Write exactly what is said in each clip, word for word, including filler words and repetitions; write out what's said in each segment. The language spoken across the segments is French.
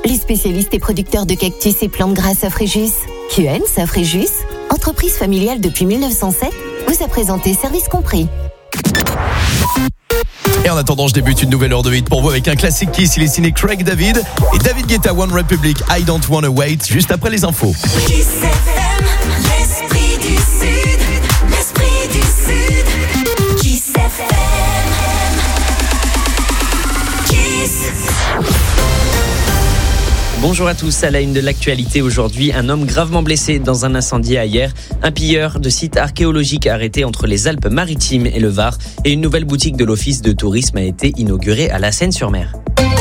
les spécialistes et producteurs de cactus et plantes grasses à Fréjus. Q N à Fréjus, entreprise familiale depuis mille neuf cent sept, vous a présenté Service compris. Et en attendant, je débute une nouvelle heure de hit pour vous avec un classique Kiss. Il est signé Craig David et David Guetta, One Republic, I Don't Wanna Wait, juste après les infos. Kiss F M, l'esprit du Sud, l'esprit du Sud. Kiss F M, Kiss. Bonjour à tous, à la une de l'actualité aujourd'hui, un homme gravement blessé dans un incendie à Hyères, un pilleur de sites archéologiques arrêté entre les Alpes-Maritimes et le Var et une nouvelle boutique de l'Office de tourisme a été inaugurée à La Seyne-sur-Mer.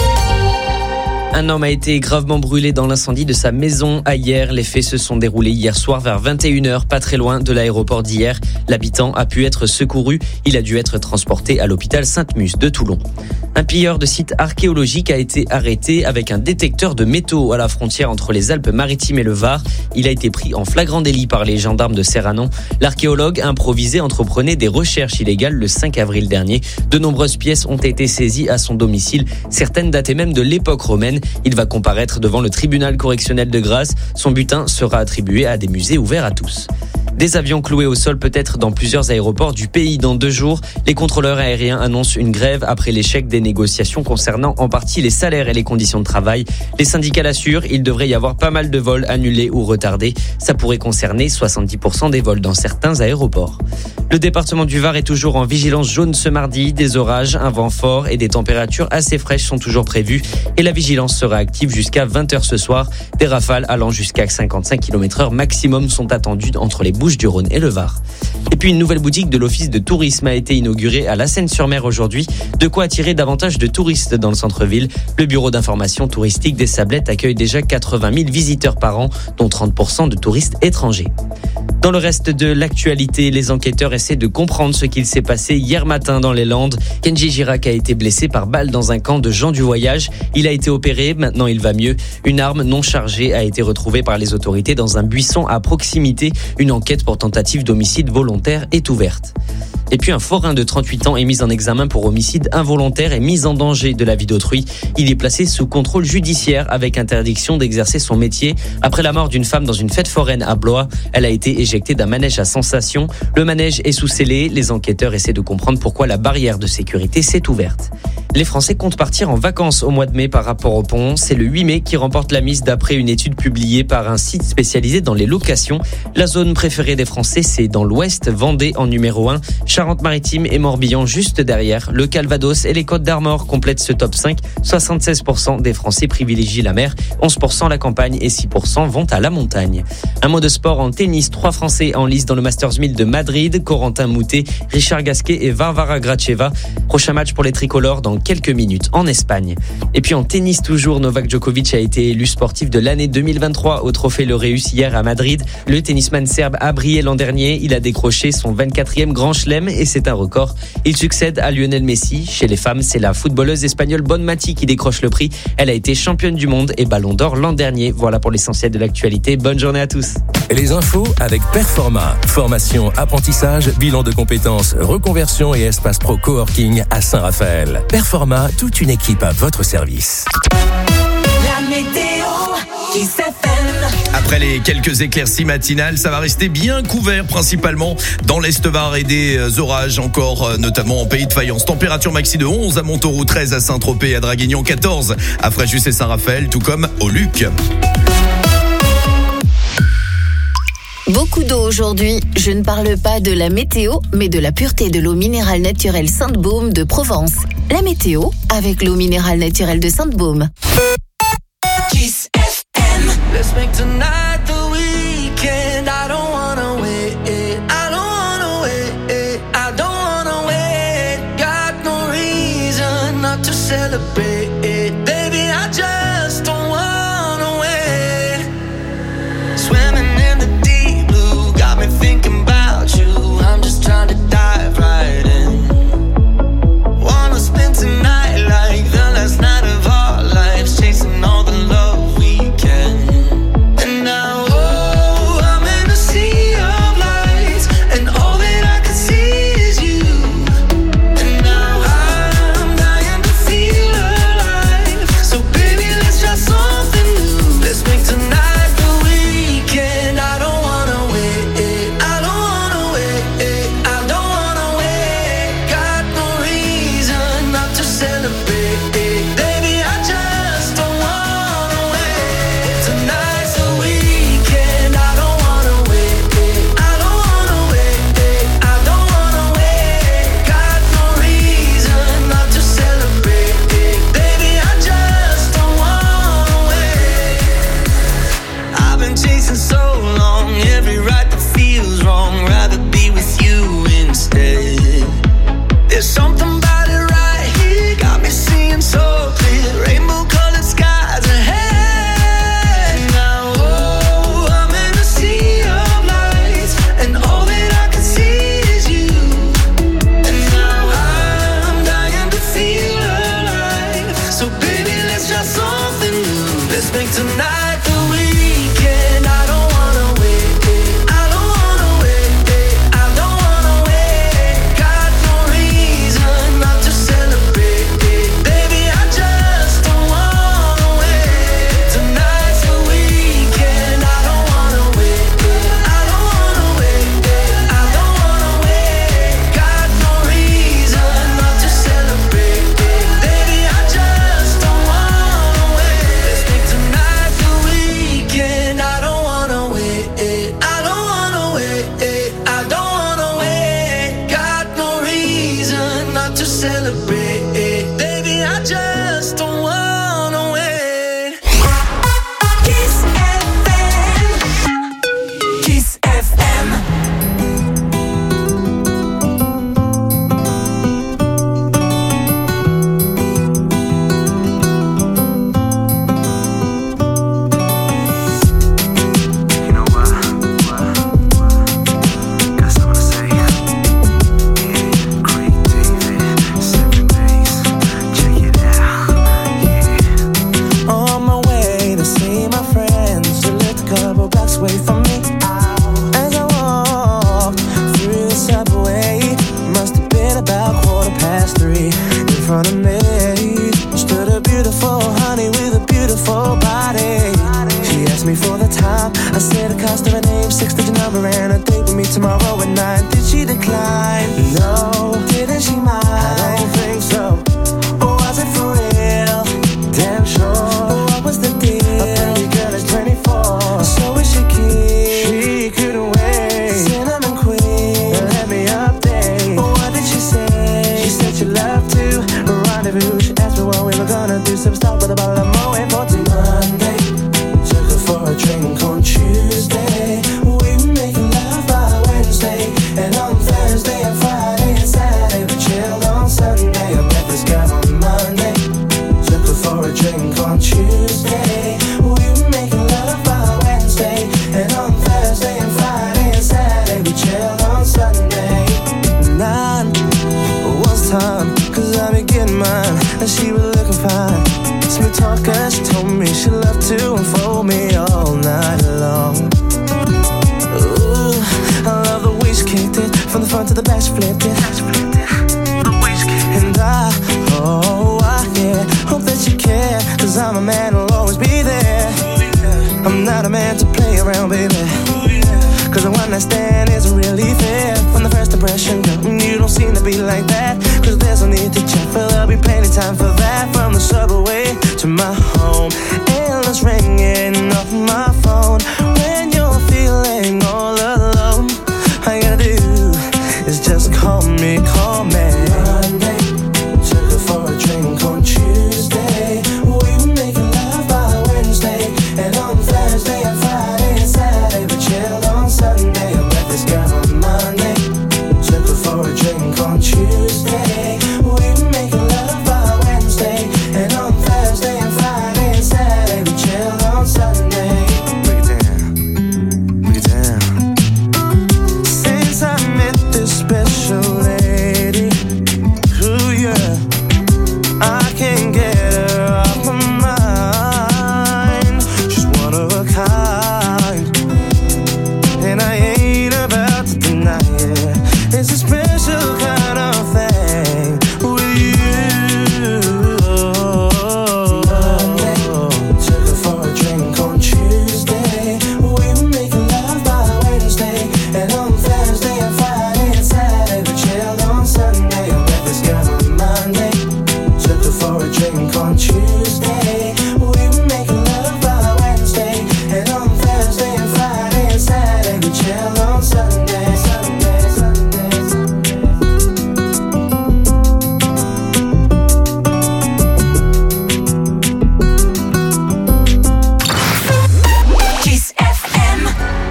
Un homme a été gravement brûlé dans l'incendie de sa maison à Hyères. Les faits se sont déroulés hier soir vers vingt et une heures, pas très loin de l'aéroport d'Hyères. L'habitant a pu être secouru. Il a dû être transporté à l'hôpital Sainte-Musse de Toulon. Un pilleur de site archéologique a été arrêté avec un détecteur de métaux à la frontière entre les Alpes-Maritimes et le Var. Il a été pris en flagrant délit par les gendarmes de Serranon. L'archéologue improvisé entreprenait des recherches illégales le cinq avril dernier. De nombreuses pièces ont été saisies à son domicile. Certaines dataient même de l'époque romaine. Il va comparaître devant le tribunal correctionnel de Grasse. Son butin sera attribué à des musées ouverts à tous. Des avions cloués au sol peut-être dans plusieurs aéroports du pays dans deux jours. Les contrôleurs aériens annoncent une grève après l'échec des négociations concernant en partie les salaires et les conditions de travail. Les syndicats l'assurent, il devrait y avoir pas mal de vols annulés ou retardés. Ça pourrait concerner soixante-dix pour cent des vols dans certains aéroports. Le département du Var est toujours en vigilance jaune ce mardi. Des orages, un vent fort et des températures assez fraîches sont toujours prévues. Et la vigilance sera active jusqu'à vingt heures ce soir. Des rafales allant jusqu'à cinquante-cinq kilomètres heure maximum sont attendues entre les Bouches-du-Rhône et le Var. Et puis une nouvelle boutique de l'Office de tourisme a été inaugurée à La Seyne-sur-Mer aujourd'hui. De quoi attirer davantage de touristes dans le centre-ville. Le bureau d'information touristique des Sablettes accueille déjà quatre-vingt mille visiteurs par an, dont trente pour cent de touristes étrangers. Dans le reste de l'actualité, les enquêteurs essaient de comprendre ce qu'il s'est passé hier matin dans les Landes. Kenji Girac a été blessé par balle dans un camp de gens du voyage. Il a été opéré, maintenant il va mieux. Une arme non chargée a été retrouvée par les autorités dans un buisson à proximité. Une enquête pour tentative d'homicide volontaire est ouverte. Et puis un forain de trente-huit ans est mis en examen pour homicide involontaire et mise en danger de la vie d'autrui. Il est placé sous contrôle judiciaire avec interdiction d'exercer son métier après la mort d'une femme dans une fête foraine à Blois. Elle a été éjectée d'un manège à sensation. Le manège est sous scellé. Les enquêteurs essaient de comprendre pourquoi la barrière de sécurité s'est ouverte. Les Français comptent partir en vacances au mois de mai par rapport au pont. C'est le huit mai qui remporte la mise d'après une étude publiée par un site spécialisé dans les locations. La zone préférée des Français, c'est dans l'ouest, Vendée en numéro un, Charente-Maritime et Morbihan juste derrière. Le Calvados et les Côtes d'Armor complètent ce top cinq. soixante-seize pour cent des Français privilégient la mer, onze pour cent la campagne et six pour cent vont à la montagne. Un mot de sport en tennis. Trois Français en lice dans le Masters mille de Madrid. Corentin Moutet, Richard Gasquet et Varvara Gracheva. Prochain match pour les tricolores dans quelques minutes en Espagne. Et puis en tennis toujours, Novak Djokovic a été élu sportif de l'année deux mille vingt-trois au Trophée Laureus hier à Madrid. Le tennisman serbe a brillé l'an dernier. Il a décroché son vingt-quatrième grand chelem et c'est un record. Il succède à Lionel Messi. Chez les femmes, c'est la footballeuse espagnole Bonmati qui décroche le prix. Elle a été championne du monde et ballon d'or l'an dernier. Voilà pour l'essentiel de l'actualité. Bonne journée à tous. Les infos avec Performa. Formation, apprentissage, bilan de compétences, reconversion et espace pro coworking à Saint-Raphaël. Performa, toute une équipe à votre service. La météo, Kiss F M. Après les quelques éclaircies matinales, ça va rester bien couvert principalement dans l'Est Var et des orages encore, notamment en Pays de Fayence. Température maxi de onze à Montauroux, treize à Saint-Tropez et à Draguignan, quatorze à Fréjus et Saint-Raphaël, tout comme au Luc. Beaucoup d'eau aujourd'hui. Je ne parle pas de la météo, mais de la pureté de l'eau minérale naturelle Sainte-Baume de Provence. La météo avec l'eau minérale naturelle de Sainte-Baume. Kiss F M. Let's make tonight the weekend. I don't wanna wait. I don't wanna wait. I don't wanna wait. Got no reason not to celebrate. Baby, I just don't wanna wait. Swimming in the deep blue, got me thinking about you. I'm just trying to dive right in. Wanna spend tonight like the last night of our lives, chasing all the love we can. And now tonight the weekend. I don't wanna wait. I don't wanna wait. I don't wanna wait. Got no reason not to celebrate. Baby, I just don't wanna wait. Tonight's the weekend. I don't wanna wait. I don't wanna wait. I don't wanna wait. Got no reason not to celebrate. Baby, I just don't wanna wait. Let's make tonight the weekend. I don't wanna wait. I don't wanna wait. I don't wanna wait. Got no reason not to celebrate. Baby, I just don't wanna wait. Kiss F M. Kiss F M. You know what? Got something to say. Yeah, Craig David, seven days. Check it out. Yeah. On my way to see my friends, who lived a couple blocks away from me. As I walked through the subway, must have been about quarter past three. In front of me stood a beautiful honey with a beautiful body. She asked me for the time. I said the cost of her name, six-digit number, and a date with me tomorrow at nine. Did she decline? No. Didn't she mind? I don't think so. Or was it for real? Damn sure. What was the deal? A pretty girl is twenty-four. So is she keen? She couldn't wait. Cinnamon queen, let me update. What did she say? She said she loved to rendezvous. She asked me what we were gonna do. Some stop with a bottle of Moet for two. Monday, took her for a drink on Tuesday. We were making love by Wednesday. And on Thursday and Friday and Saturday we chilled on Sunday. I met this girl on Monday, took her for a drink on Tuesday. We were making love by Wednesday. And on Thursday and Friday and Saturday we chilled on Sunday. Nine was time, cause I be getting mine. And she was looking fine. Smooth talker, she told me she loved to unfold me all night long. Ooh, I love the way she kicked it. From the front to the back she flipped it. And I, oh, I, yeah, hope that you care. Cause I'm a man who'll always be there. I'm not a man to play around, baby. Cause the one night stand isn't really fair. From the first impression, girl, you don't seem to be like that. Cause there's no need to check, but there'll be plenty time for that. From the subway to my home, endless ringing off my phone. When you're feeling all alone, all you gotta do is just call me, call me. Monday, took her for a drink on Tuesday. We were making love by Wednesday. And on Thursday and Friday and Saturday we chilled on Sunday. I met this girl on Monday, took her for a drink on Tuesday. We were making love by Wednesday. And on Thursday and Friday and Saturday we chilled on Sunday. Break it down, break it down. Since I met this special lady, ooh yeah, I can't get her off my mind. She's one of a kind, and I ain't about to deny it. It's a special kind of thing with you. Monday, took her for a drink on Tuesday. We were making love by Wednesday. And on Thursday and Friday and Saturday we chilled on Sunday. I met this girl on Monday, took her for a drink on Tuesday. We were making love by Wednesday. And on Thursday and Friday and Saturday we chilled on Sunday. Sunday, Sunday, Sunday. Kiss F M.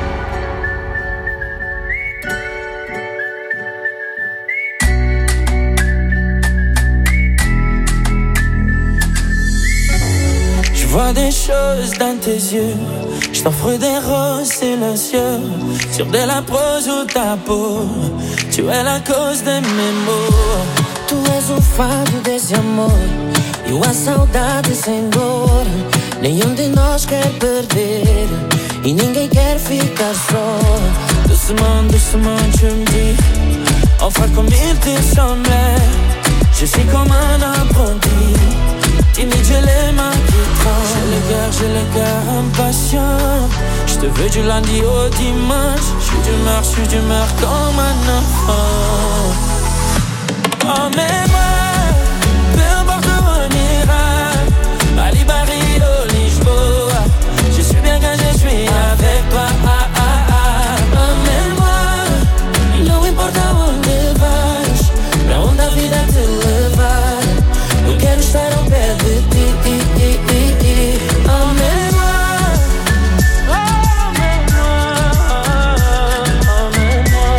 Je vois des choses dans tes yeux. Je t'offre des roses silencieux sur de la prose ou ta peau. Tu es la cause de mes maux. Tu és o fado desse amor e a saudade sem dor. Nenhum de nós quer perder e ninguém quer ficar só. Doucement, doucement, tu me dis enfin comme il te semblait. Je suis comme un apprenti, timide, j'ai les mains qui tremblent. J'ai le cœur, j'ai le cœur impatient. Je te veux du lundi au dimanche. Je suis d'humeur, je suis d'humeur comme un enfant. Emmène-moi, peu importe où on ira. Bali, Barrio, Lisboa. Je suis bien quand je suis avec toi. Ah, ah, ah. Emmène-moi, não importa onde vais, pra onde a vida te levar. Eu quero estar ao pé de ti. Emmène-moi, emmène-moi, emmène-moi,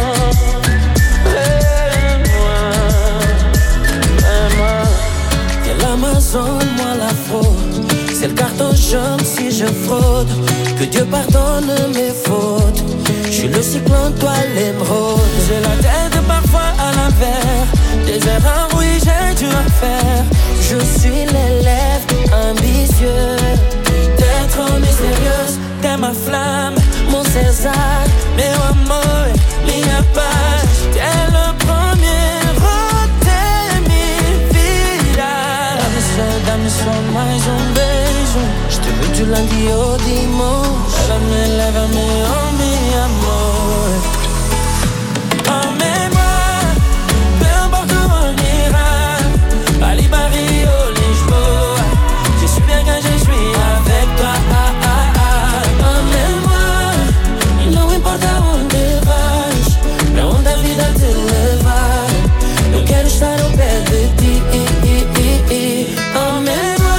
emmène-moi. Y'a l'Amazone, moi la fraude. C'est le carton jaune si je fraude. Que Dieu pardonne mes fautes. Je suis le cyclone, toi l'émeraude. J'ai la tête parfois à l'envers. Des erreurs, oui, j'ai dû en faire. Je suis l'élève ambitieux. T'es trop mystérieuse, t'es ma flamme, mon César. Meu amor, minha paz. T'es le premier, oh, t'es minha vida. Dá-me só, dá-me só mais um beijo. Je te veux du lundi au dimanche. Lève-me, lève-me, oh mi amor. Emmène-moi, peu importe où on ira. Bali, Barrio, Lisboa. Je suis bien quand je suis avec toi. Ah, ah, ah. Emmène-moi, não importa onde vais, pra onde a vida te levar. Eu quero estar ao pé de ti. Emmène-moi.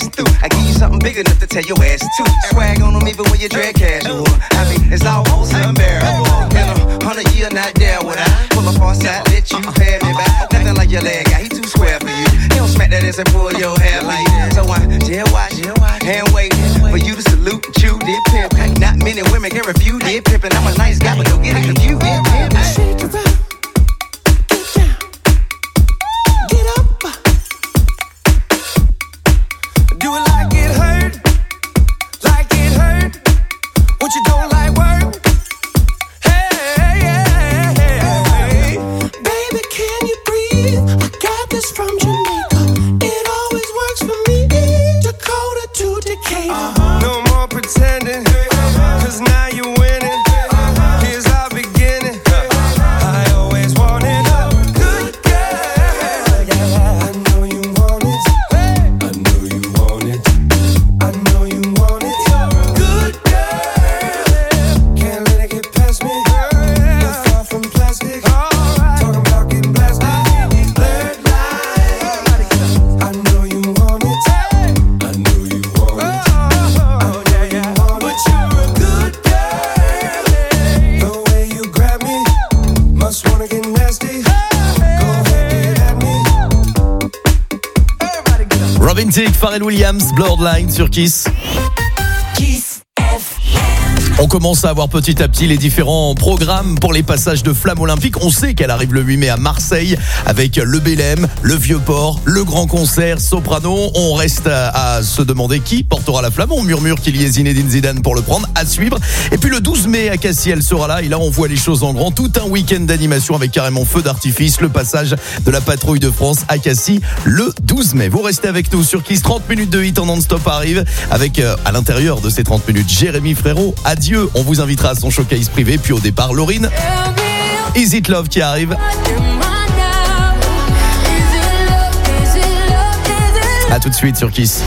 passing through. I give you something big enough to tell your ass to. Swag on them even when you drag casual. I mean, it's almost unbearable. In a hundred year, not there would I pull up on side, let you pay me back. Nothing like your leg guy, he too square for you. He don't smack that ass and pull your hair like that. So I just watch, and wait for you to salute and chew this pimp. Not many women can refuse this pimpin'. I'm a nice guy, but don't get it confused. Shake it up, get down, get up. Do it like it hurt, like it hurt. What you don't like work? Hey, hey, hey, hey. Baby, can you breathe? I got this from Jamaica. It always works for me. Dakota to Decatur. Uh-huh. No more pretending, cause now you're winning. Here's our beginning. I always wanted a good girl. I know you want it. I know you want it. I know you want it. Good girl. Can't let it get past me. You're far from plastic. Talking about getting blasted. Blurred lines. I know you want it. I know you want it. Oh yeah, yeah. But you're a good girl. The way you grab me, must wanna get nasty. Go ahead, get at me. Everybody get up. Robin Thicke, Pharrell Williams, Bloodline sur Kiss. Kiss F M. On commence à avoir petit à petit les différents programmes pour les passages de flamme olympique. On sait qu'elle arrive le huit mai à Marseille avec le Bélem, le Vieux-Port, le grand concert Soprano. On reste à, à se demander qui portera la flamme. On murmure qu'il y ait Zinedine Zidane pour le prendre, à suivre. Et puis le douze mai à Cassis, elle sera là. Et là, on voit les choses en grand. Tout un week-end d'animation avec carrément feu d'artifice. Le passage de la patrouille de France à Cassis le douze mai. Vous restez avec nous sur Kiss. trente minutes de hit en non-stop arrive avec euh, à l'intérieur de ces trente minutes Jérémy Frérot. Adieu. On vous invitera à son showcase privé. Puis au départ, Laurine. Is It Love qui arrive. À tout de suite sur Kiss.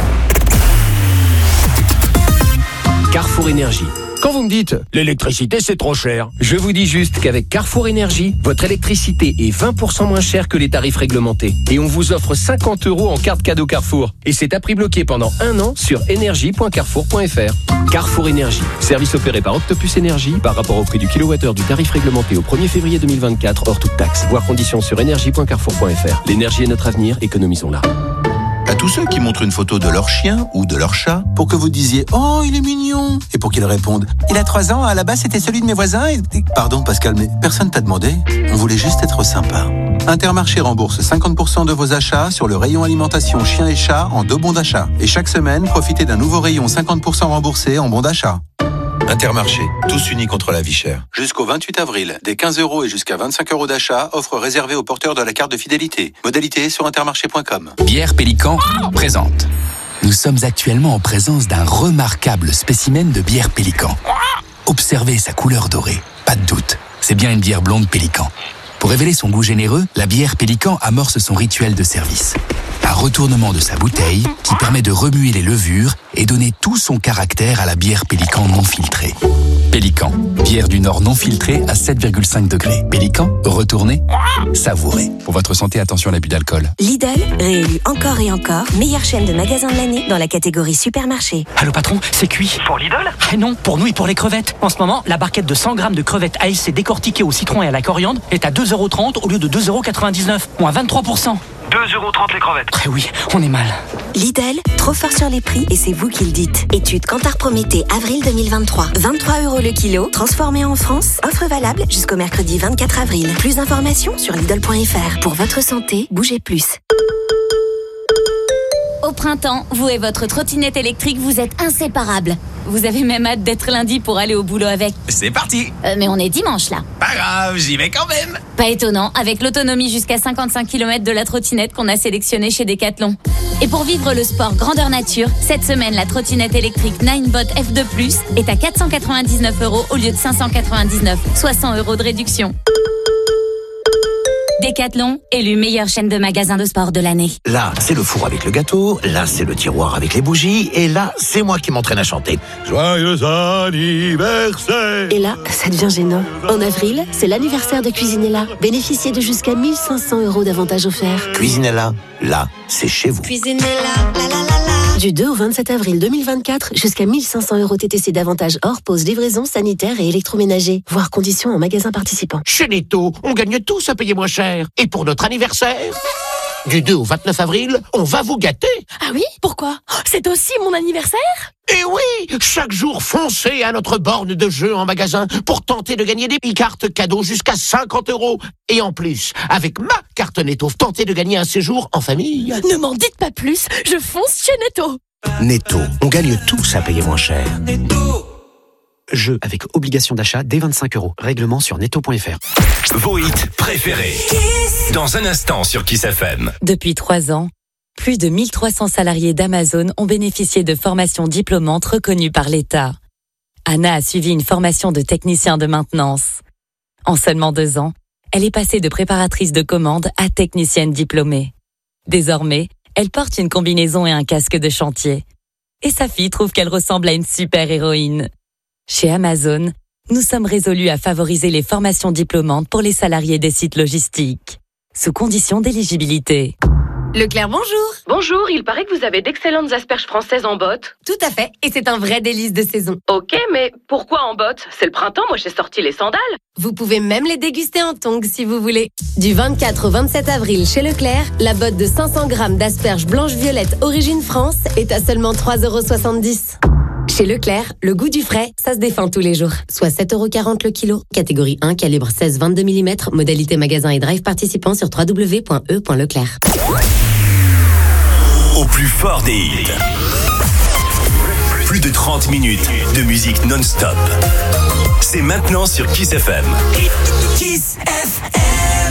Carrefour Énergie. Quand vous me dites l'électricité c'est trop cher, je vous dis juste qu'avec Carrefour Énergie, votre électricité est vingt pour cent moins chère que les tarifs réglementés. Et on vous offre cinquante euros en carte cadeau Carrefour. Et c'est à prix bloqué pendant un an sur énergie point carrefour point f r. Carrefour Énergie, service opéré par Octopus Énergie par rapport au prix du kilowattheure du tarif réglementé au premier février deux mille vingt-quatre hors toute taxe. Voir conditions sur énergie point carrefour point f r. L'énergie est notre avenir, économisons-la. À tous ceux qui montrent une photo de leur chien ou de leur chat pour que vous disiez « Oh, il est mignon !» et pour qu'ils répondent « Il a trois ans, à la base c'était celui de mes voisins et... » Pardon Pascal, mais personne t'a demandé. On voulait juste être sympa. Intermarché rembourse cinquante pour cent de vos achats sur le rayon alimentation chien et chat en deux bons d'achat. Et chaque semaine, profitez d'un nouveau rayon cinquante pour cent remboursé en bons d'achat. Intermarché, tous unis contre la vie chère. Jusqu'au vingt-huit avril, des quinze euros et jusqu'à vingt-cinq euros d'achat, offre réservée aux porteurs de la carte de fidélité. Modalité sur intermarché point com. Bière Pélican présente. Nous sommes actuellement en présence d'un remarquable spécimen de bière Pélican. Observez sa couleur dorée, pas de doute, c'est bien une bière blonde Pélican. Pour révéler son goût généreux, la bière Pélican amorce son rituel de service. Un retournement de sa bouteille qui permet de remuer les levures et donner tout son caractère à la bière Pélican non filtrée. Pélican, bière du Nord non filtrée à sept virgule cinq degrés. Pélican, retournez, savourez. Pour votre santé, attention à l'abus d'alcool. Lidl, réélu encore et encore, meilleure chaîne de magasins de l'année dans la catégorie supermarché. Allô patron, c'est cuit. Pour Lidl ? Ah non, pour nous et pour les crevettes. En ce moment, la barquette de cent grammes de crevettes A S C décortiquées au citron et à la coriandre est à deux euros trente au lieu de deux euros quatre-vingt-dix-neuf, moins vingt-trois pour cent. deux euros trente les crevettes. Eh oui, on est mal. Lidl, trop fort sur les prix et c'est vous qui le dites. Étude Kantar Prométhée, avril deux mille vingt-trois. vingt-trois euros le kilo, transformé en France. Offre valable jusqu'au mercredi vingt-quatre avril. Plus d'informations sur Lidl point f r. Pour votre santé, bougez plus. Au printemps, vous et votre trottinette électrique, vous êtes inséparables. Vous avez même hâte d'être lundi pour aller au boulot avec. C'est parti. Euh, mais on est dimanche là. Pas grave, j'y vais quand même. Pas étonnant, avec l'autonomie jusqu'à cinquante-cinq kilomètres de la trottinette qu'on a sélectionnée chez Decathlon. Et pour vivre le sport grandeur nature, cette semaine, la trottinette électrique Ninebot F deux plus est à quatre cent quatre-vingt-dix-neuf euros au lieu de cinq cent quatre-vingt-dix-neuf, soit cent euros de réduction. Decathlon, élu meilleure chaîne de magasins de sport de l'année. Là, c'est le four avec le gâteau, là, c'est le tiroir avec les bougies, et là, c'est moi qui m'entraîne à chanter. Joyeux anniversaire! Et là, ça devient gênant. En avril, c'est l'anniversaire de Cuisinella. Bénéficiez de jusqu'à mille cinq cents euros d'avantages offerts. Cuisinella, là, c'est chez vous. Cuisinella, la la la la. Du deux au vingt-sept avril deux mille vingt-quatre, jusqu'à mille cinq cents euros T T C d'avantages hors pause, livraison, sanitaire et électroménager. Voir conditions en magasin participant. Chez Netto, on gagne tous à payer moins cher. Et pour notre anniversaire, du deux au vingt-neuf avril, on va vous gâter. Ah oui? Pourquoi? C'est aussi mon anniversaire? Et oui, chaque jour, foncez à notre borne de jeu en magasin pour tenter de gagner des e-cartes cadeaux jusqu'à cinquante euros. Et en plus, avec ma carte Netto, tentez de gagner un séjour en famille. Ne m'en dites pas plus, je fonce chez Netto. Netto, on gagne tous à payer moins cher. Jeu avec obligation d'achat dès vingt-cinq euros. Règlement sur netto point f r. Vos hits préférés. Dans un instant sur Kiss F M. Depuis trois ans, plus de mille trois cents salariés d'Amazon ont bénéficié de formations diplômantes reconnues par l'État. Anna a suivi une formation de technicien de maintenance. En seulement deux ans, elle est passée de préparatrice de commande à technicienne diplômée. Désormais, elle porte une combinaison et un casque de chantier. Et sa fille trouve qu'elle ressemble à une super-héroïne. Chez Amazon, nous sommes résolus à favoriser les formations diplômantes pour les salariés des sites logistiques, sous condition d'éligibilité. Leclerc, bonjour. Bonjour, il paraît que vous avez d'excellentes asperges françaises en botte. Tout à fait, et c'est un vrai délice de saison. Ok, mais pourquoi en botte? C'est le printemps, moi j'ai sorti les sandales. Vous pouvez même les déguster en tongs si vous voulez. Du vingt-quatre au vingt-sept avril chez Leclerc, la botte de cinq cents grammes d'asperges blanches-violettes origine France est à seulement trois euros soixante-dix. Chez Leclerc, le goût du frais, ça se défend tous les jours. Soit sept euros quarante le kilo. Catégorie un, calibre seize vingt-deux millimètres. Modalité magasin et drive participant sur w w w point e point leclerc. Au plus fort des hits. Plus de trente minutes de musique non-stop. C'est maintenant sur Kiss F M. Kiss F M.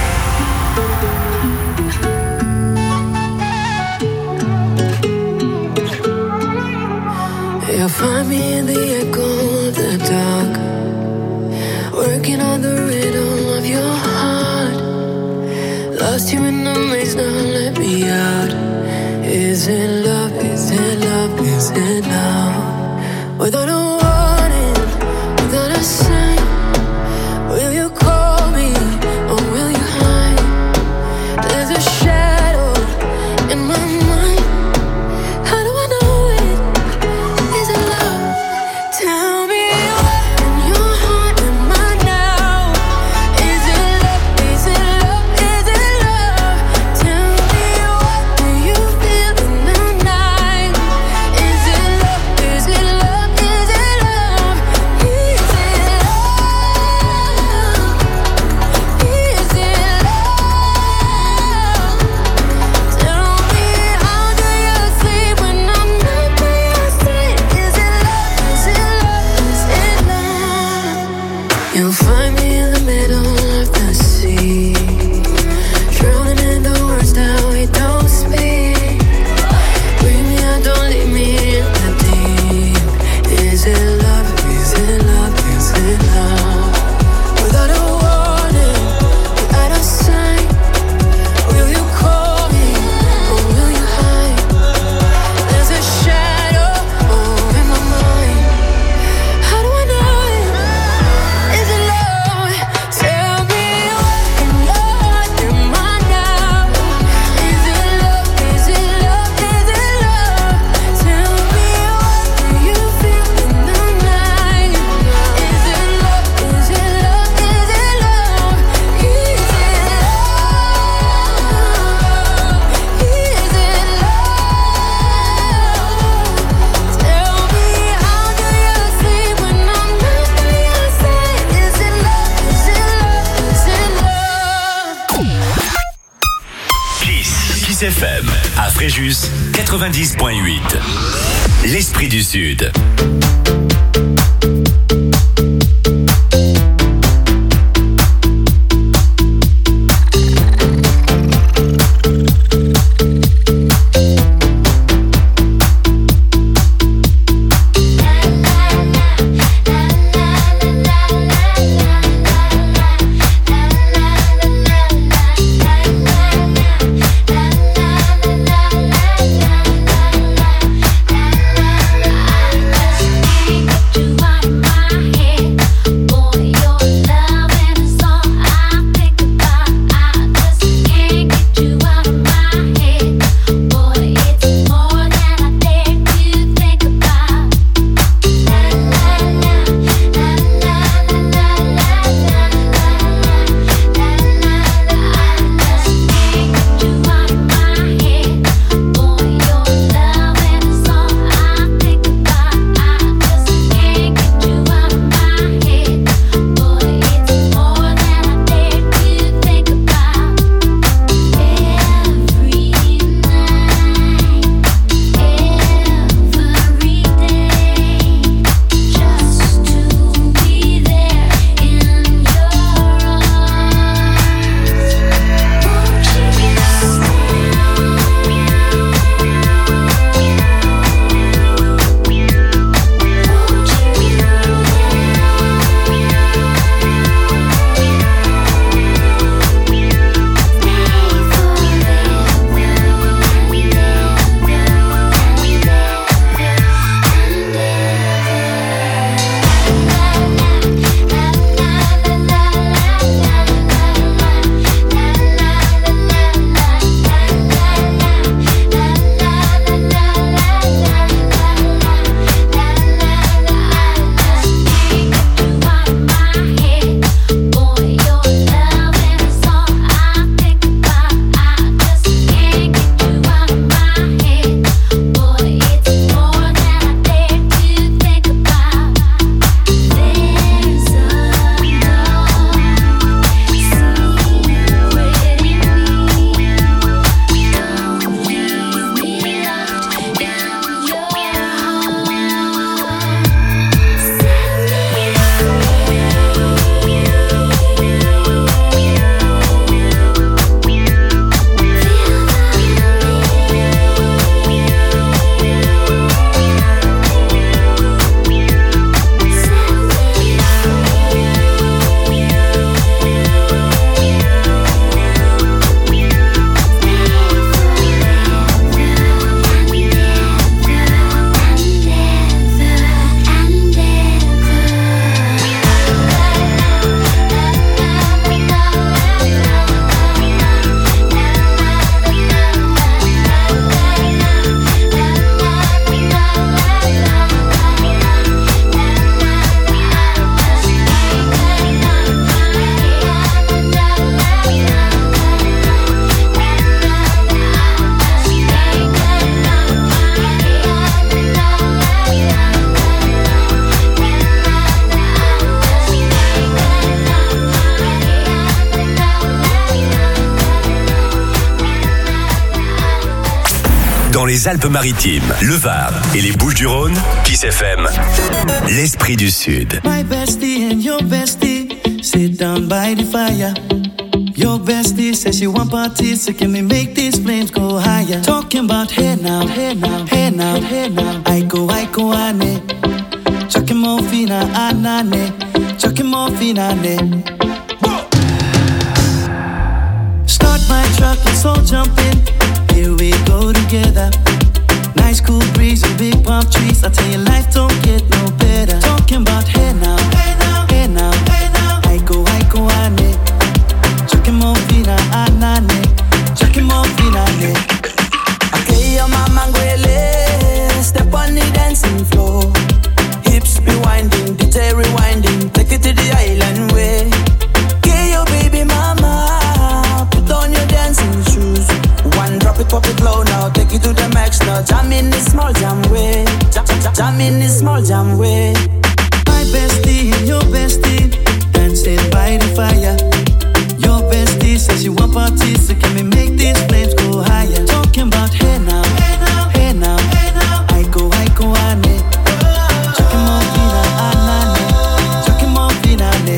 You'll find me in the echo of the dark, working on the rhythm of your heart. Lost you in the maze, now let me out. Is it love, is it love, is it love? Without a warning, without a sign, will you call me or will you hide? There's a shadow in my mind. How do I know it? Is it love? Tell me what in your heart am I now? Is it love? Is it love? Is it love? Tell me what do you feel in the night? Is it love? Is it love? Is it love? Is it love? Is it love? Tell me how do you sleep when I'm not by your side? Is it love? Is it love? Is it love? You'll find me in the middle of the sea, drowning in the words that we don't speak. Bring me out, don't leave me in the deep. Is it love? Is it love? Is it love? Without a warning, without a sign, will you call me or will you hide? There's a shadow oh, in my mind. How do I know it? Is it love? Tell me what in your heart am I now? Is it love? Is it love? Is it love? Tell me what do you feel in the night? Is it love? Is it love? Is it love? Is it love? Is it love? Tell me how do you sleep when I'm not by your side? Is it love? Is it love? Is it love? Kiss. Kiss F M. À Fréjus, quatre-vingt-dix point huit. L'esprit du Sud. Thank les Alpes-Maritimes, le Var et les Bouches-du-Rhône, Kiss F M, l'esprit du Sud. My bestie and your bestie sit down by the fire. Your bestie says she want parties, so can we make these flames go higher? Talking about hey now, hey now, hey now, hey now. I go, I go, ane. Chucking more fina, anane. Chucking more fina, ne. Start my truck, let's all jump in. Here we go together. Nice cool breeze and big palm trees. I tell you, life don't get no better. Talking about hey now, hey now, hey now, hey now. I go, I go, ane. Chucking more fina, anane. Chucking more fina, ne. Okay, your mama ngwele, step on the dancing floor. Hips be winding, D J rewinding, take it to the island way. Okay, your baby mama, put on your dancing shoes. One drop it, pop it low now, take it to the max now. Jam in this small jam way, jam, jam, jam in this small jam way. My bestie and your bestie dancing by the fire. Your bestie says you want parties, so can we make these flames go higher? Talking about hey now, hey now, hey now, hey now. I go, I go, ane. Chucking more fina, anane. Chucking more fina, ne.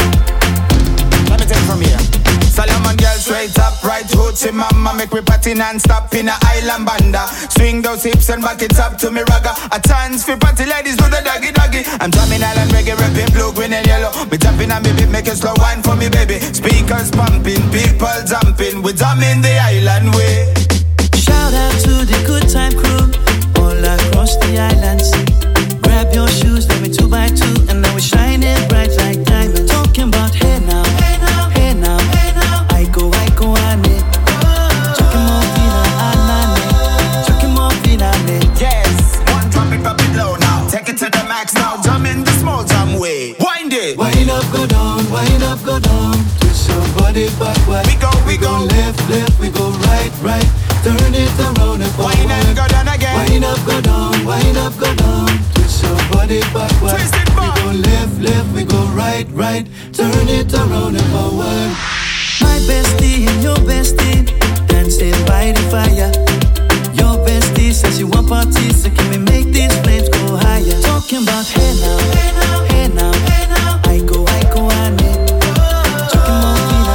Let me take it from here. Solomon girl straight up, right hoochie mama. Make we party non-stop in a island banda. Swing those hips and back it up to me ragga. A chance for party ladies do the doggy doggy. I'm drumming island reggae, rapping blue, green and yellow. Me tapping and me beat, make a slow wine for me baby. Speakers pumping, people jumping. We drumming the island way. Shout out to the good time crew all across the islands. Grab your shoes, let me two by two, and now we're shining bright like diamonds. Talking about hey now, hey now, hey now, hey now. I go, I go, ane. Chucking more fina, anane. Chucking more fina, ne. Yes, one drop it, drop it low now. Take it to the max now. Jump in the small jam way. Wind it. Wind up, go down, wind up, go down. Twist your body backward. We go, we, we go, go left, left, we go right, right. Turn it around and forward. Wind up, go down again. Wind up, go down, wind up, go down. Twist your body backward. Twist it back. We go left, left, we go right, right. Turn it around and forward. My bestie and your bestie dancing by the fire. Your bestie says you want parties, so can we make these flames go higher? Talking about hey now, hey now, hey now, hey now. I go, I go, ane. Chucking more fina,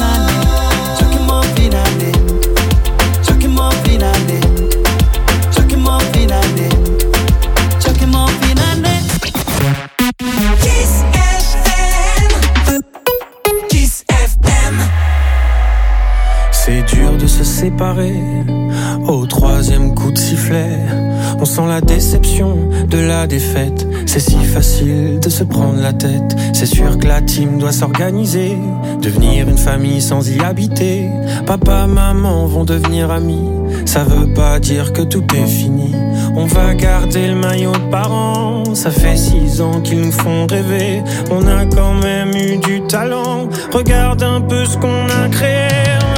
anane. Chucking more fina, ne. Chucking more fina, ne. Chucking more fina, ne. Chucking more fina, ne. Kiss F M. Kiss F M. C'est dur de se séparer au troisième coup de sifflet. On sent la déception de la défaite. C'est si facile de se prendre la tête. C'est sûr que la team doit s'organiser, devenir une famille sans y habiter. Papa, maman vont devenir amis. Ça veut pas dire que tout est fini. On va garder le maillot de parents. Ça fait six ans qu'ils nous font rêver. On a quand même eu du talent. Regarde un peu ce qu'on a créé.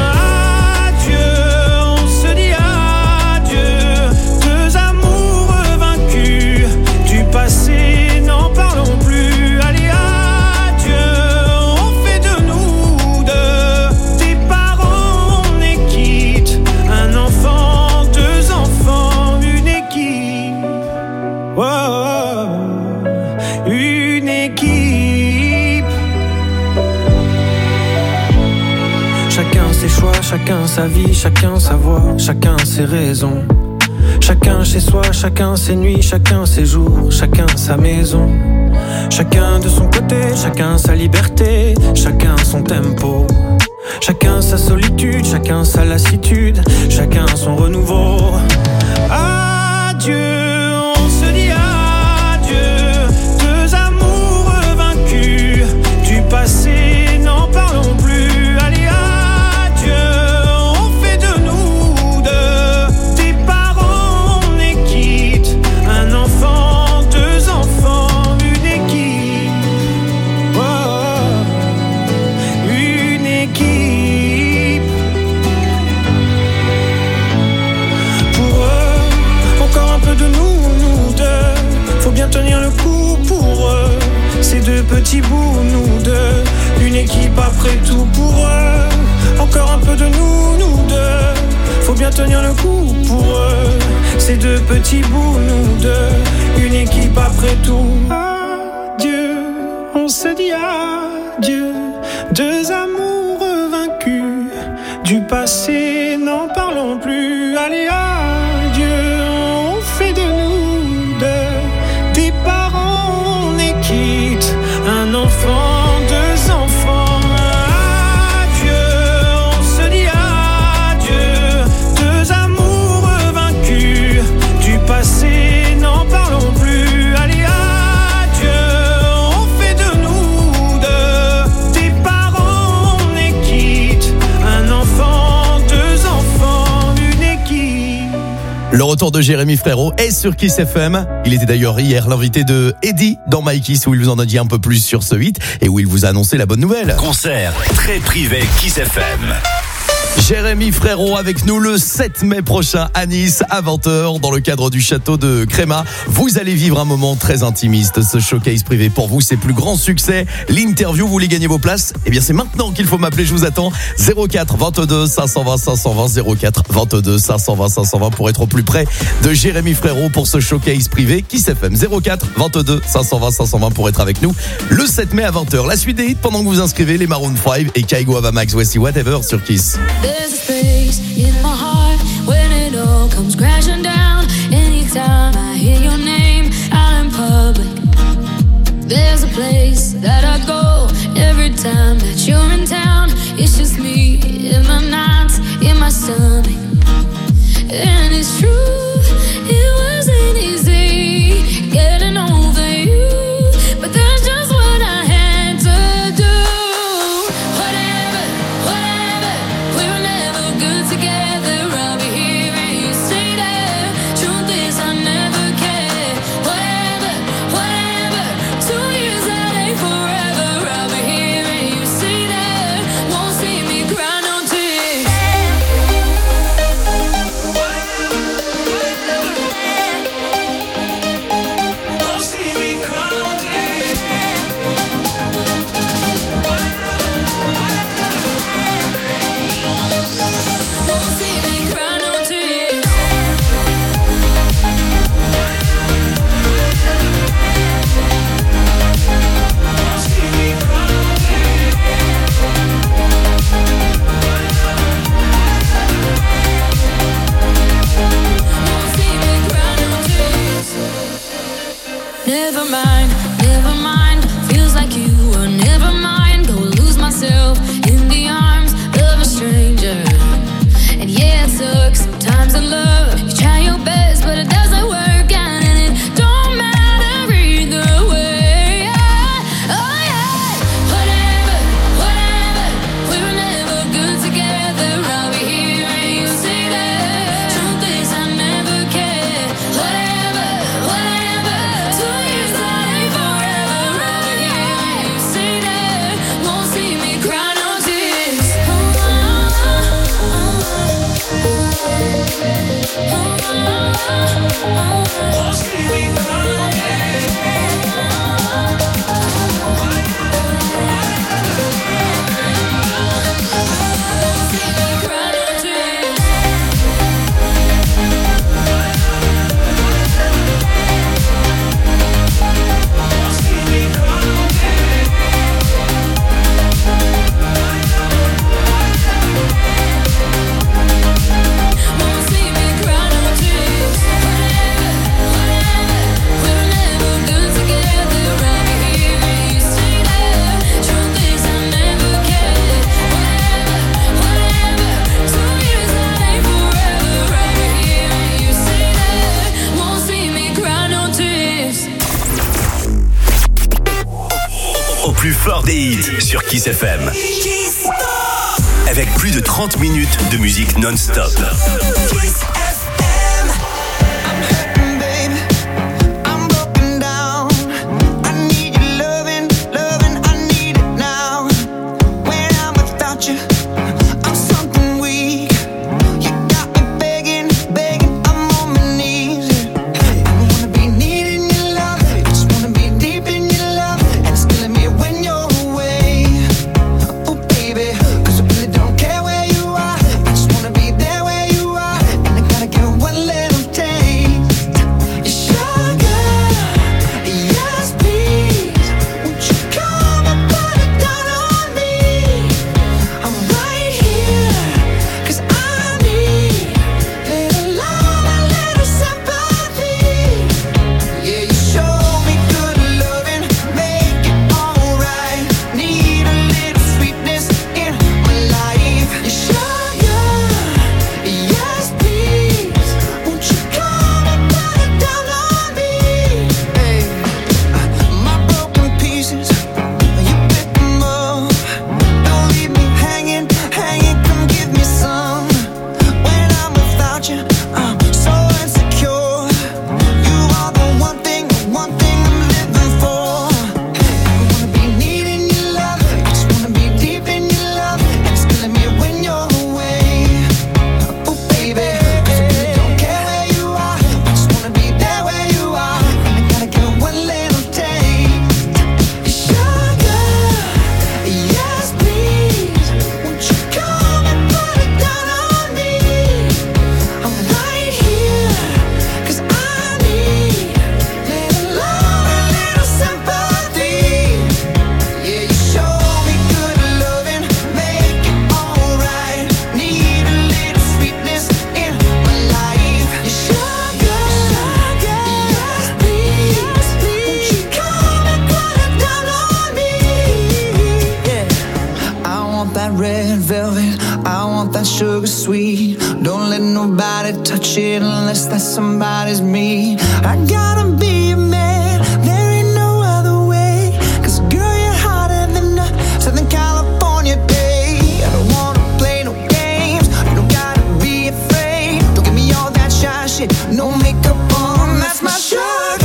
Passé, n'en parlons plus. Allez, adieu, on fait de nous deux des parents, on est quitte. Un enfant, deux enfants, une équipe. Oh, une équipe. Chacun ses choix, chacun sa vie, chacun sa voix, chacun ses raisons. Chacun chez soi, chacun ses nuits, chacun ses jours, chacun sa maison. Chacun de son côté, chacun sa liberté, chacun son tempo. Chacun sa solitude, chacun sa lassitude, chacun son renouveau. Adieu, on se dit adieu, deux amoureux vaincus. Du passé, n'en parlons plus. Allez, adieu, on fait de nous deux des parents, on est quitte. Un enfant, deux enfants, une équipe. Oh, une équipe. Pour eux, encore un peu de nous, nous deux. Faut bien tenir le coup pour eux. Ces deux petits bouts, nous deux. Une équipe après tout pour eux. Encore un peu de nous, nous deux. Faut bien tenir le coup pour eux. Ces deux petits bouts, nous deux, une équipe après tout. Adieu, on se dit adieu. Deux amours vaincus, du passé n'en parlons plus. Allez, adieu, on fait de nous deux des parents, on est quitte, un enfant, deux enfants. Passé, n'en parlons plus. Allez, adieu, on fait de nous deux des parents, on est quitte, un enfant, deux enfants, une équipe. Le retour de Jérémy Frérot est sur Kiss F M. Il était d'ailleurs hier l'invité de Eddie dans My Kiss, où il vous en a dit un peu plus sur ce hit et où il vous a annoncé la bonne nouvelle. Concert très privé Kiss F M. Jérémy Frérot avec nous le sept mai prochain à Nice à vingt heures dans le cadre du château de Créma. Vous allez vivre un moment très intimiste. Ce showcase privé pour vous, ses plus grands succès. L'interview, vous voulez gagner vos places? Eh bien, c'est maintenant qu'il faut m'appeler. Je vous attends. zéro quatre vingt-deux cinq cent vingt cinq cent vingt, zéro quatre vingt-deux cinq cent vingt cinq cent vingt pour être au plus près de Jérémy Frérot pour ce showcase privé Kiss F M. zéro quatre vingt-deux cinq cent vingt cinq cent vingt pour être avec nous le sept mai à vingt heures. La suite des hits pendant que vous inscrivez, les Maroon cinq et Kaigo Avamax. Voici Whatever sur Kiss. There's a space in my heart when it all comes crashing down. Anytime I hear your name out in public, there's a place that I go every time that you're in town. It's just me in my nights, in my stomach. And it's true, it wasn't easy getting over you, but that's just what I had to do. Whatever, whatever, we were never good together. I'll be here and you say that. Truth is I never cared. Whatever, whatever, two years that ain't forever. I'll be here and you say that. Won't see me cry no tears. Won't see me cry no tears. Won't see me cry no tears. Won't see me cry no Won't see me cry no tears. Never mind, never mind. Feels like you were never mind. Go lose myself in the arms of a stranger. And yeah, it sucks sometimes in love. You try your best, but it doesn't work out, and it don't matter either way. Oh yeah, whatever, whatever. We were never good together. I'll be here and you say that. Truth is I never cared. Whatever, whatever. Two years that ain't forever. I'll be here and you say that. Won't see me cry no tears. Won't see me cry no Au plus fort des hits sur Kiss F M. Avec plus de trente minutes de musique non-stop. Cause I really don't care where you are. I just wanna be there where you are. shit unless that somebody's me. I gotta be a man, there ain't no other way. Cause girl, you're hotter than a Southern California day. I don't wanna play no games, you don't gotta be afraid. Don't give me all that shy shit, no makeup on, that's my sugar.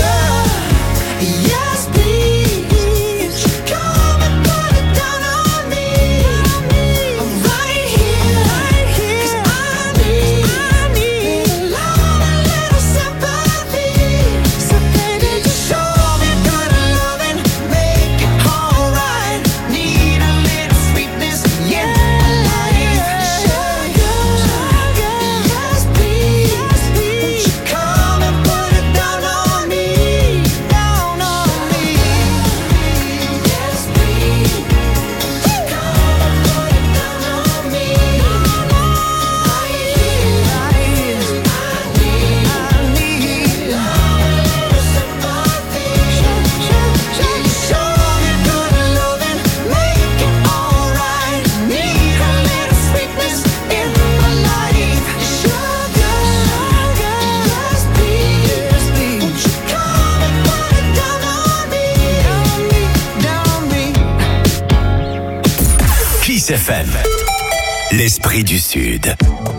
Yes, please, come and put it down on me. I'm right here, cause I need, I need a lot, a little sympathy. So baby, just show me good loving, make it alright. Need a little sweetness in my life. Sugar, yes please, won't you come and put it down on me, down on me. Yes please, come and put it down on me. I need, I need, I need a little sympathy. Show me good loving, make it alright. Need a little sweetness in my life. Sugar, yes please, won't you come and put it down on me, down me, down me. Kiss F M, l'esprit du Sud.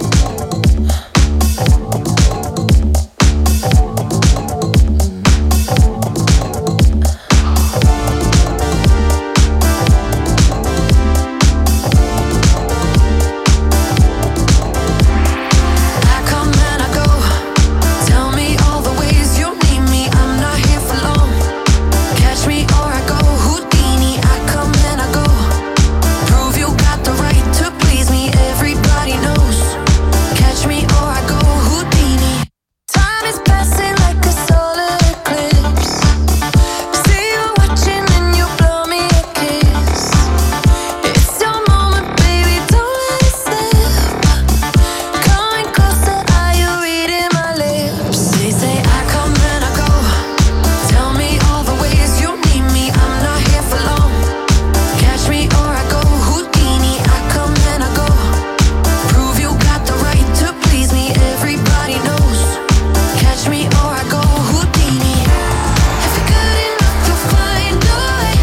I come and I go. Tell me all the ways you need me. I'm not here for long. Catch me or I go Houdini. I come and I go. Prove you got the right to please me. Everybody knows. Catch me or I go Houdini. Time is passing like a solar eclipse. See you watching and you blow me a kiss. It's your moment, baby, don't let it slip. Coming closer, are you reading my lips? They say I come and I go. Tell me all the ways you need me. I'm not here for long. Catch me or I go Houdini. I come and I go. Prove you got the right to please me. Everybody knows. Catch me or I go Houdini. If you're good enough, you'll find a way.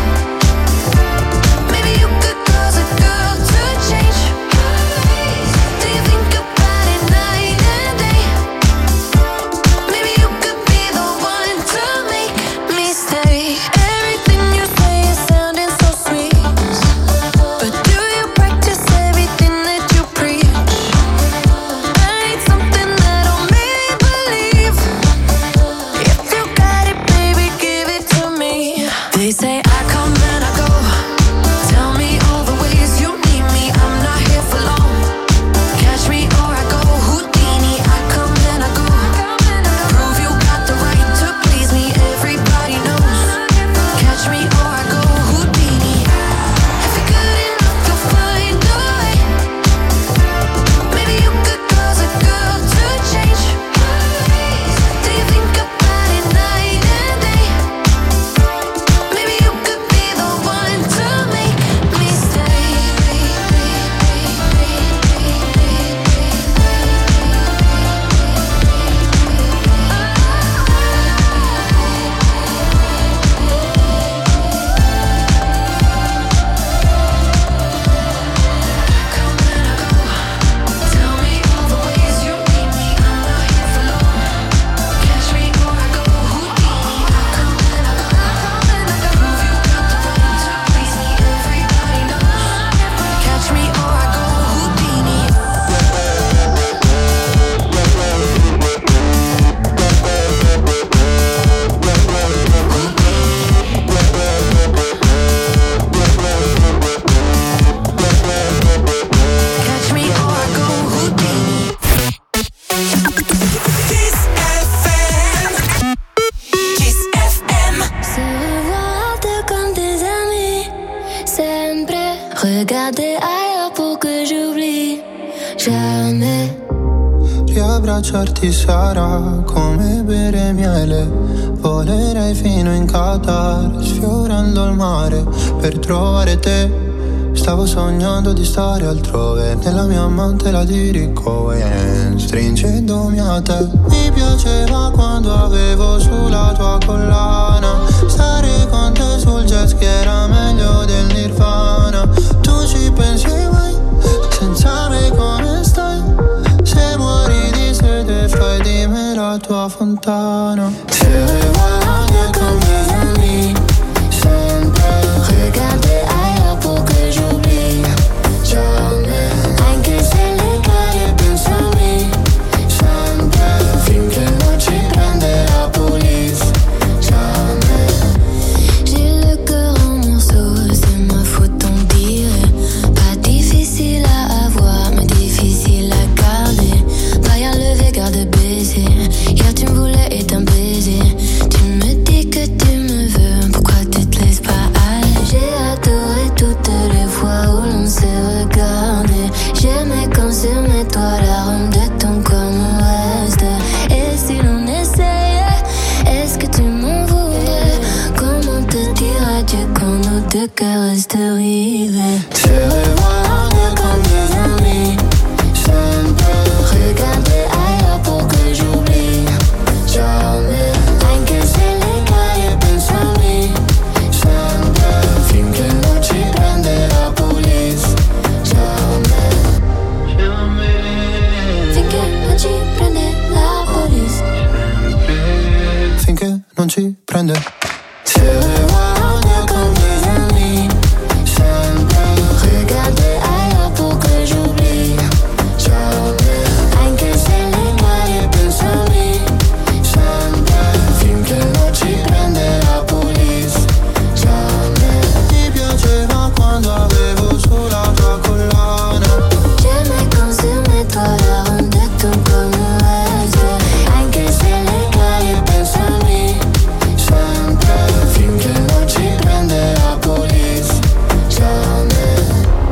Maybe you could cause a girl to change. Do you think about it night and day? Maybe you could be the one to make me stay. Everything you say is sounding so sweet, but do you practice everything that you preach? I need something that'll make me believe. If you got it, baby, give it to me. They say I come and I go. Tell me all the ways you need me. I'm not here for long. Catch me or I go Houdini. I come and I go. Prove you got the right to please me. Everybody knows. Catch me or I go Houdini. If you're good enough, you'll find a way. Maybe you could cause a girl to change. Do you think about it night and day? Maybe you could be the one to make me stay. Tell me all the ways you need me. I'm not here for long. Catch me or I go Houdini. I come and I go. Prove you got the right to please me. Everybody knows. Catch me or I go Houdini. Catch me or I go Houdini. Kiss F M, Kiss F M. Se revoir comme des amis, sempre regarder ailleurs pour que j'oublie jamais. Riabbracciarti sarà come bere miele. Volerei fino in Qatar, sfiorando il mare per trovare te. Stavo sognando di stare altrove, nella mia mantela di Ricohen, stringendomi a te. Mi piaceva quando avevo sulla tua collana, stare con te sul jet ski era meglio del Nirvana. Tu ci pensi mai, senza me come stai? Se muori di sete fai di me la tua fontana. Se vuoi con mes amis, sempre regarder ailleurs pour que j'oublie. Jamais, anche se le cari pensami, sempre finché non ci prende la police. Jamais. J'ai le cœur en morceaux, c'est ma faute on dirait. Pas difficile à avoir, mais difficile à garder. Derrière le garde baiser. Hier tu me voulais et t'un baiser. Tu me dis que tu me veux, pourquoi tu te laisses pas aller? J'ai adoré toutes les fois où l'on s'est regardé. J'aimais quand sur mes toits l'arôme de ton corps me reste. Et si l'on essayait, est-ce que tu m'en voudrais? Comment te dire adieu quand nos deux cœurs restent rivés? Tu revois comme des amis, sempre regarder ailleurs pour que j'oublie. Jamais, anche se le cari pensami, sempre finché non ci prende la police. Jamais, jamais, finché non ci prende la police. Finché non ci prende. Se vuoi con des amis, sempre regarder ailleurs pour que j'oublie. Jamais, anche se le cari pensami, sempre finché non ci prende la police. Jamais. Mi piaceva quando avevo sulla tua collana. J'aimais quand sur mes toits l'arôme de ton corps me reste. Anche se le cari pensami, sempre finché non ci prende la police. Jamais.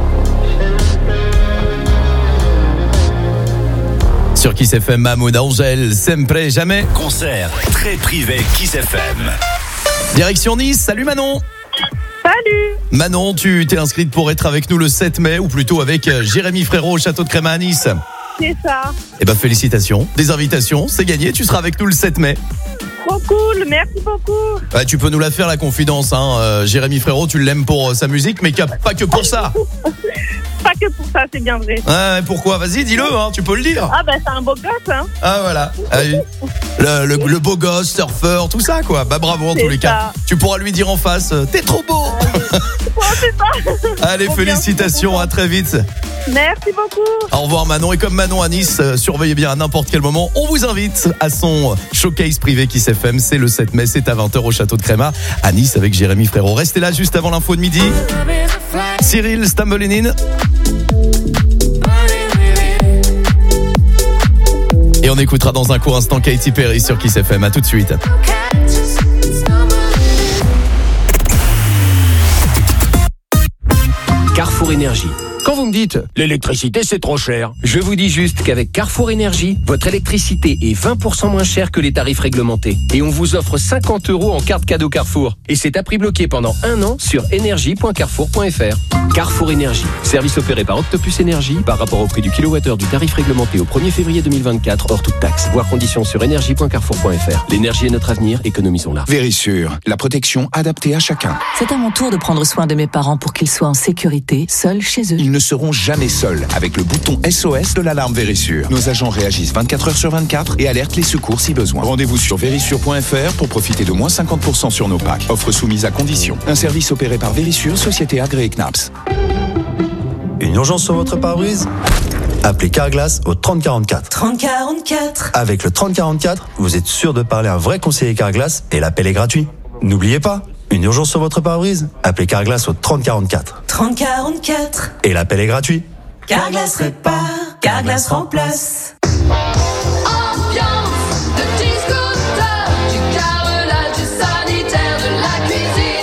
Sur Kiss F M, Mahmoud Angèle, sempre jamais. Concert très privé Kiss F M. Direction Nice, salut Manon. Salut. Manon, tu t'es inscrite pour être avec nous le sept mai, ou plutôt avec euh, Jérémy Frérot au château de Créma à Nice. C'est ça. Eh ben félicitations, des invitations, c'est gagné, tu seras avec nous le sept mai. Trop cool, merci beaucoup. Bah, tu peux nous la faire la confidence, hein. euh, Jérémy Frérot, tu l'aimes pour euh, sa musique, mais pas que pour ça. Pas que pour ça, c'est bien vrai. Ouais, pourquoi? Vas-y, dis-le, hein, tu peux le dire. Ah bah c'est un beau gosse, hein. Ah voilà, ah, oui. le, le, le beau gosse, surfeur, tout ça quoi. Bah bravo en C'est tous les ça. cas. Tu pourras lui dire en face, euh, t'es trop beau. Oh, c'est ça. Allez, Trop félicitations, à très vite. Merci beaucoup. Au revoir Manon. Et comme Manon à Nice, euh, surveillez bien à n'importe quel moment, on vous invite à son showcase privé Kiss F M. C'est le sept mai, c'est à vingt heures au château de Créma à Nice avec Jérémy Frérot. Restez là juste avant l'info de midi. Cyril Stumbling In. Et on écoutera dans un court instant Katy Perry sur Kiss F M. À tout de suite. Carrefour Énergie. Quand vous me dites « l'électricité c'est trop cher », je vous dis juste qu'avec Carrefour Énergie, votre électricité est vingt pour cent moins chère que les tarifs réglementés. Et on vous offre cinquante euros en carte cadeau Carrefour. Et c'est à prix bloqué pendant un an sur énergie point carrefour point f r. Carrefour Énergie, service opéré par Octopus Énergie par rapport au prix du kilowattheure du tarif réglementé au premier février deux mille vingt-quatre hors toute taxe. Voir conditions sur énergie point carrefour point f r. L'énergie est notre avenir, économisons-la. Vérissure, la protection adaptée à chacun. C'est à mon tour de prendre soin de mes parents pour qu'ils soient en sécurité, seuls chez eux. Ils ne seront jamais seuls avec le bouton S O S de l'alarme Vérissure. Nos agents réagissent vingt-quatre heures sur vingt-quatre et alertent les secours si besoin. Rendez-vous sur vérissure point f r pour profiter de moins cinquante pour cent sur nos packs. Offre soumise à condition. Un service opéré par Vérissure, société agréée C N A P S. Une urgence sur votre pare-brise? Appelez Carglass au trente quarante-quatre. trente quarante-quatre. Avec le trente quarante-quatre, vous êtes sûr de parler à un vrai conseiller Carglass et l'appel est gratuit. N'oubliez pas, une urgence sur votre pare-brise? Appelez Carglass au trente quarante-quatre. trente quarante-quatre. Et l'appel est gratuit. Carglass répare, Carglass remplace. Ambiance de disco, du carrelage, du sanitaire, de la cuisine.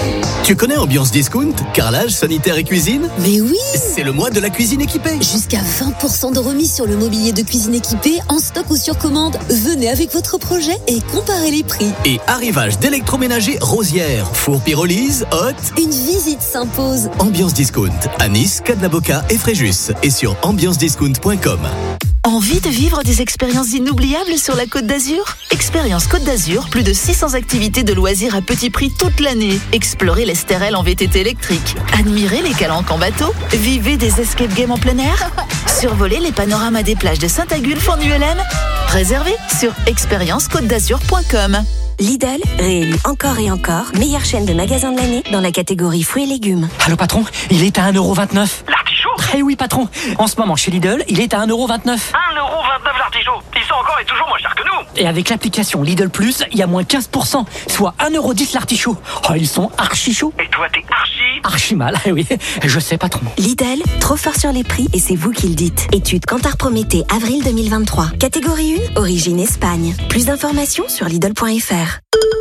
Tu connais Ambiance Discount? Carrelage, sanitaire et cuisine? Mais oui! C'est le mois de la cuisine équipée. Jusqu'à vingt pour cent de remise sur le mobilier de cuisine équipée, en stock ou sur commande. Venez avec votre projet et comparez les prix. Et arrivage d'électroménager Rosière, four pyrolyse, hot. Une visite s'impose. Ambiance Discount, à Nice, Cadlaboca et Fréjus. Et sur ambiance discount point com. Envie de vivre des expériences inoubliables sur la Côte d'Azur? Expérience Côte d'Azur, plus de six cents activités de loisirs à petit prix toute l'année. Explorez l'Estérel en V T T électrique. Admirez les calanques en bateau. Vivez des escape games en plein air. Survolez les panoramas des plages de Saint-Agulphe en U L M. Réservez sur expérience côte d'azur point com. Lidl, réélu encore et encore, meilleure chaîne de magasins de l'année dans la catégorie fruits et légumes. Allô patron, il est à un euro vingt-neuf. L'artichaut? Eh oui patron, en ce moment chez Lidl, il est à un euro vingt-neuf. un euro vingt-neuf l'artichaut. Ils sont encore et toujours moins chers que nous. Et avec l'application Lidl Plus, il y a moins quinze pour cent, soit un euro dix l'artichaut. Oh, ils sont archi chauds. Et toi t'es archi Archi mal, eh oui, je sais patron. Lidl, trop fort sur les prix et c'est vous qui le dites. Étude Kantar Prométhée, avril deux mille vingt-trois. Catégorie un, origine Espagne. Plus d'informations sur Lidl point F R.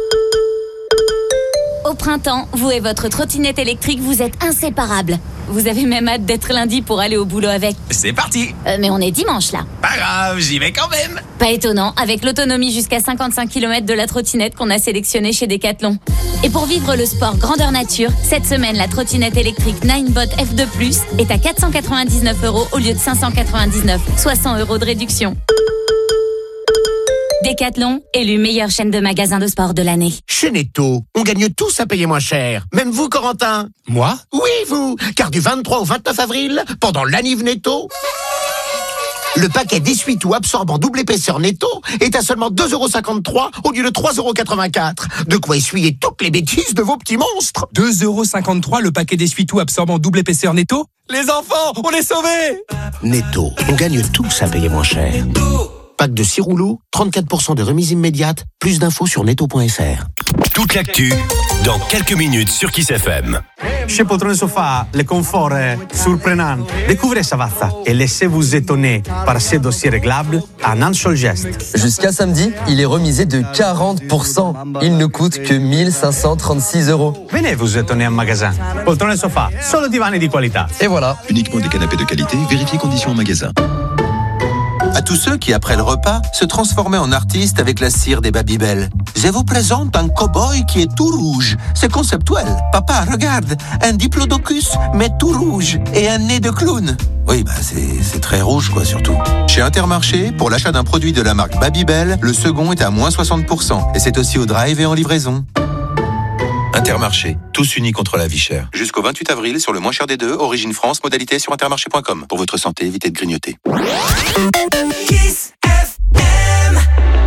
Au printemps, vous et votre trottinette électrique, vous êtes inséparables. Vous avez même hâte d'être lundi pour aller au boulot avec. C'est parti. Euh, mais on est dimanche là. Pas grave, j'y vais quand même. Pas étonnant, avec l'autonomie jusqu'à cinquante-cinq kilomètres de la trottinette qu'on a sélectionnée chez Decathlon. Et pour vivre le sport grandeur nature, cette semaine, la trottinette électrique Ninebot F deux plus est à quatre cent quatre-vingt-dix-neuf euros au lieu de cinq cent quatre-vingt-dix-neuf, soit cent euros de réduction. Decathlon, élu meilleure chaîne de magasins de sport de l'année. Chez Netto, on gagne tous à payer moins cher. Même vous, Corentin. Moi? Oui, vous. Car du vingt-trois au vingt-neuf avril, pendant l'Aniv Netto, le paquet d'essuie-tout absorbant double épaisseur Netto est à seulement deux euros cinquante-trois au lieu de trois euros quatre-vingt-quatre. De quoi essuyer toutes les bêtises de vos petits monstres. deux euros cinquante-trois le paquet d'essuie-tout absorbant double épaisseur Netto? Les enfants, on est sauvés! Netto, on gagne tous à payer moins cher. Pack de six rouleaux, trente-quatre pour cent de remise immédiate. Plus d'infos sur netto point F R. Toute l'actu, dans quelques minutes sur Kiss F M. Chez Poltrone Sofa, le confort est surprenant. Découvrez Savazza et laissez-vous étonner par ces dossiers réglables en un seul geste. Jusqu'à samedi, il est remisé de quarante pour cent. Il ne coûte que mille cinq cent trente-six euros. Venez vous étonner en magasin. Poltrone Sofa, solo divani di qualità. Et voilà. Uniquement des canapés de qualité, vérifiez conditions en magasin. À tous ceux qui, après le repas, se transformaient en artistes avec la cire des Babybel. Je vous présente un cow-boy qui est tout rouge. C'est conceptuel. Papa, regarde, un diplodocus, mais tout rouge, et un nez de clown. Oui, bah c'est, c'est très rouge, quoi, surtout. Chez Intermarché, pour l'achat d'un produit de la marque Babybel, le second est à moins soixante pour cent. Et c'est aussi au drive et en livraison. Intermarché, tous unis contre la vie chère. Jusqu'au vingt-huit avril, sur le moins cher des deux, Origine France, modalité sur intermarché point com. Pour votre santé, évitez de grignoter. Kiss F M.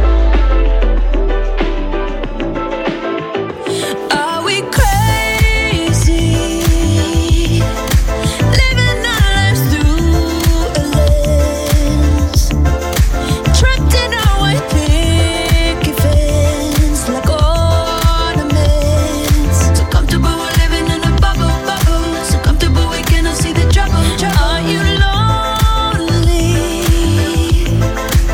Are we crazy? Living our lives through a lens. Trapped in our white picket fence like ornaments. So comfortable we're living in a bubble, bubble. So comfortable we cannot see the trouble, trouble. Are you lonely?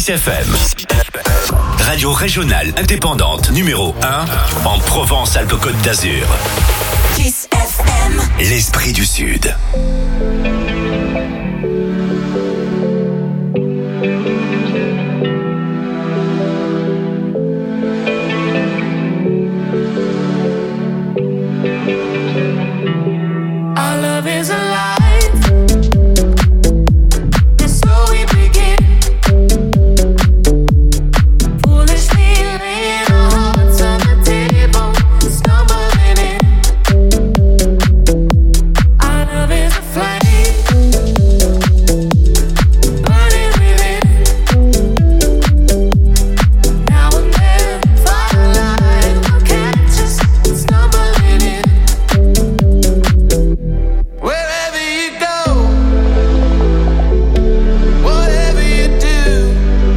Kiss F M. Radio régionale indépendante numéro un en Provence-Alpes-Côte d'Azur. Kiss F M. L'esprit du Sud. Our love is alive. That's so we begin. Foolishly laying our hearts on the table, stumbling in. Our love is a flame, burning within. Now and then, firelight will catch us stumbling in. Wherever you go, whatever you do,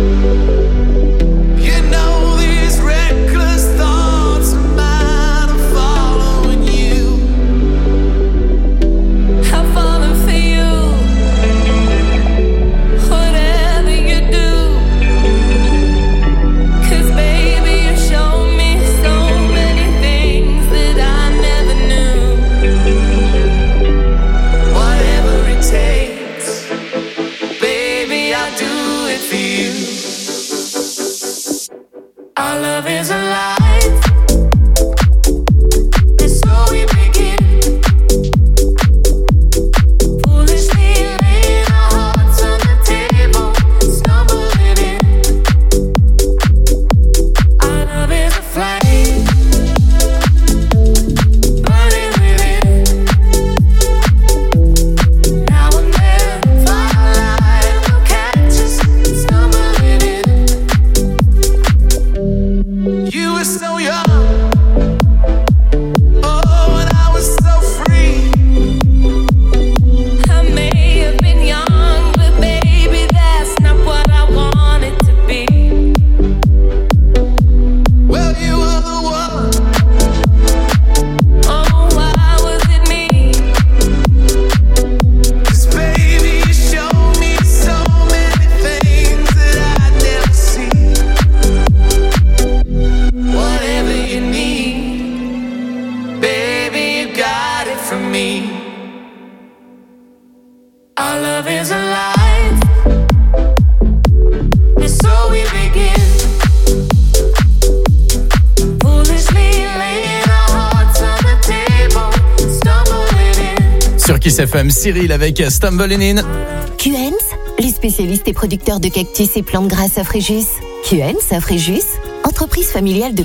you know these reckless thoughts of mine are following you. I'm falling for you, whatever you do. 'Cause baby, you show me so many things that I never knew. Whatever it takes, baby, I'll do it for you. Our love is alive. That's so we begin. Foolishly laying our hearts on the table, stumbling in. Our love is a flame, burning within. Now and then, firelight will catch us stumbling in. You were so young, oh, and I was so free. I may have been young, but baby, that's not what I wanted to be. Well, you were the one. Oh, why was it me? 'Cause baby, you showed me so many things that I'd never seen. Whatever you need, baby, you got it from me. Our love is alive. And so we begin. Foolishly laying our hearts on the table, stumbling in. Sur Kiss F M, Cyril avec Stumbling In. Q N S, les spécialistes et producteurs de cactus et plantes grasses à Fréjus. Q N S à Fréjus, entreprise familiale de